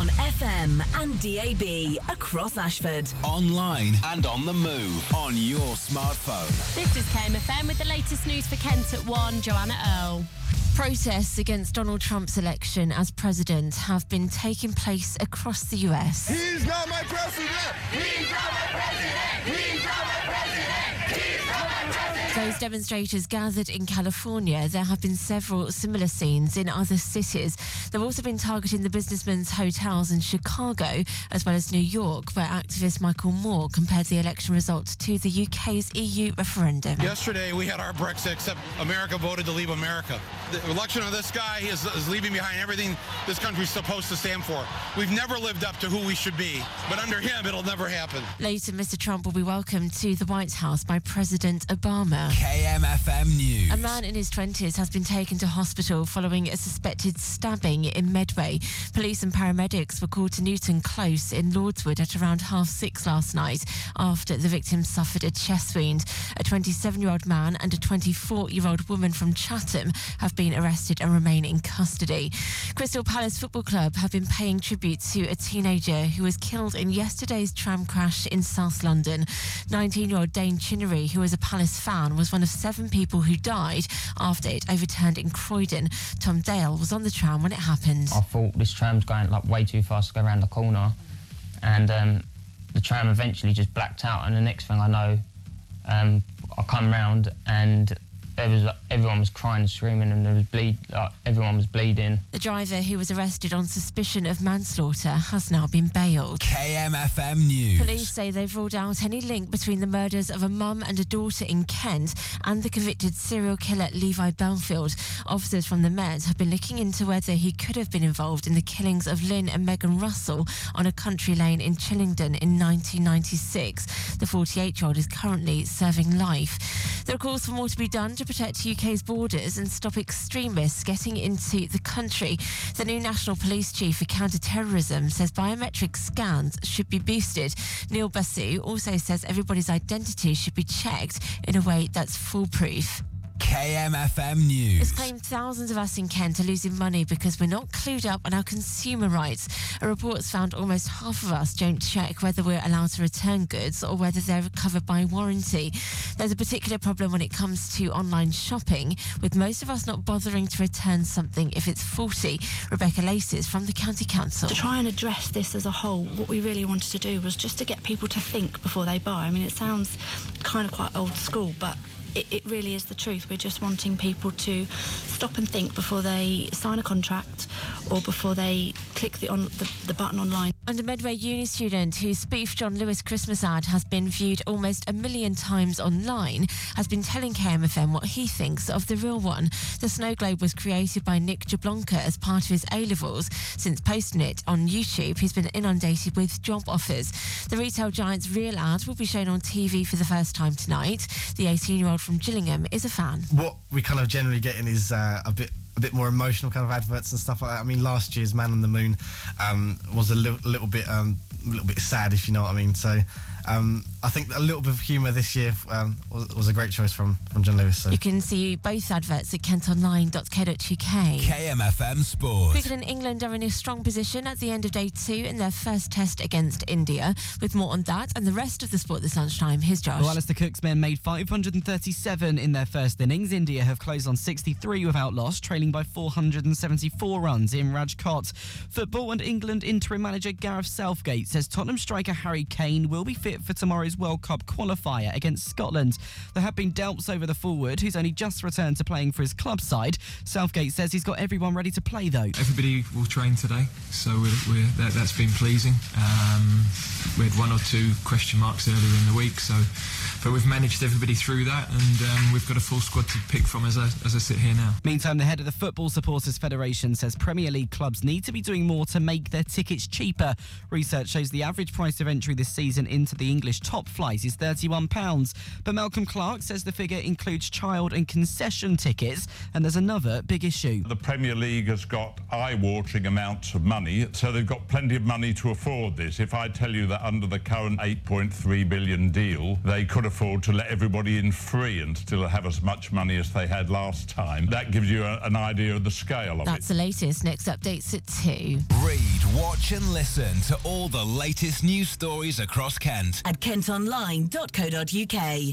On FM and DAB across Ashford. Online and on the move on your smartphone. This is KMFM with the latest news for Kent at 1, Joanna Earl. Protests against Donald Trump's election as president have been taking place across the US. He's not my president! He's not my president! He's not my president! He's not my president! Those demonstrators gathered in California. There have been several similar scenes in other cities. They've also been targeting the businessmen's hotels in Chicago, as well as New York, where activist Michael Moore compared the election results to the UK's EU referendum. Yesterday, we had our Brexit, except America voted to leave America. The election of this guy is leaving behind everything this country's supposed to stand for. We've never lived up to who we should be, but under him, it'll never happen. Later, Mr. Trump will be welcomed to the White House by President Obama. KMFM News. A man in his 20s has been taken to hospital following a suspected stabbing in Medway. Police and paramedics were called to Newton Close in Lordswood at around 6:30 last night after the victim suffered a chest wound. A 27-year-old man and a 24-year-old woman from Chatham have been arrested and remain in custody. Crystal Palace Football Club have been paying tribute to a teenager who was killed in yesterday's tram crash in South London. 19-year-old Dane Chinnery, who was a Palace fan, was one of 7 people who died after it overturned in Croydon. Tom Dale was on the tram when it happened. I thought this tram's going way too fast to go around the corner, and the tram eventually just blacked out, and the next thing I know, I come round and everyone was crying and screaming, and there was everyone was bleeding. The driver, who was arrested on suspicion of manslaughter, has now been bailed. KMFM News. Police say they've ruled out any link between the murders of a mum and a daughter in Kent and the convicted serial killer Levi Belfield. Officers from the Met have been looking into whether he could have been involved in the killings of Lynn and Megan Russell on a country lane in Chillingdon in 1996. The 48-year-old is currently serving life. There are calls for more to be done to protect UK's borders and stop extremists getting into the country. The new National Police Chief for Counter-Terrorism says biometric scans should be boosted. Neil Basu also says everybody's identity should be checked in a way that's foolproof. KMFM News. It's claimed thousands of us in Kent are losing money because we're not clued up on our consumer rights. A report's found almost half of us don't check whether we're allowed to return goods or whether they're covered by warranty. There's a particular problem when it comes to online shopping, with most of us not bothering to return something if it's faulty. Rebecca Laces from the County Council. To try and address this as a whole, what we really wanted to do was just to get people to think before they buy. I mean, it sounds kind of quite old school, but it really is the truth. We're just wanting people to stop and think before they sign a contract or before they click the button online. And a Medway uni student whose spoofed John Lewis Christmas ad has been viewed almost 1 million times online has been telling KMFM what he thinks of the real one. The snow globe was created by Nick Jablonka as part of his A-levels. Since posting it on YouTube, he's been inundated with job offers. The retail giant's real ad will be shown on TV for the first time tonight. The 18-year-old from Gillingham is a fan. What we kind of generally get in is a bit more emotional kind of adverts and stuff like that. I mean, last year's Man on the Moon was a little bit sad, if you know what I mean. So I think a little bit of humour this year was a great choice from John Lewis. So. You can see both adverts at kentonline.co.uk. KMFM Sport. Cricket in England are in a strong position at the end of day 2 in their first test against India. With more on that and the rest of the sport this lunchtime, here's Josh. Well, Alistair Cook's men made 537 in their first innings. India have closed on 63 without loss, trailing by 474 runs in Rajkot. Football and England interim manager Gareth Southgate says Tottenham striker Harry Kane will be fit for tomorrow's World Cup qualifier against Scotland. There have been doubts over the forward, who's only just returned to playing for his club side. Southgate says he's got everyone ready to play, though. Everybody will train today, so that's been pleasing. We had 1 or 2 question marks earlier in the week, but we've managed everybody through that, and we've got a full squad to pick from as I sit here now. Meantime, the head of the Football Supporters Federation says Premier League clubs need to be doing more to make their tickets cheaper. Research shows the average price of entry this season into the English top flight is £31. But Malcolm Clark says the figure includes child and concession tickets, and there's another big issue. The Premier League has got eye-watering amounts of money, so they've got plenty of money to afford this. If I tell you that under the current £8.3 billion deal, they could afford afford to let everybody in free and still have as much money as they had last time. That gives you an idea of the scale of That's it. the latest. Next update's at 2. Read, watch and listen to all the latest news stories across Kent at kentonline.co.uk.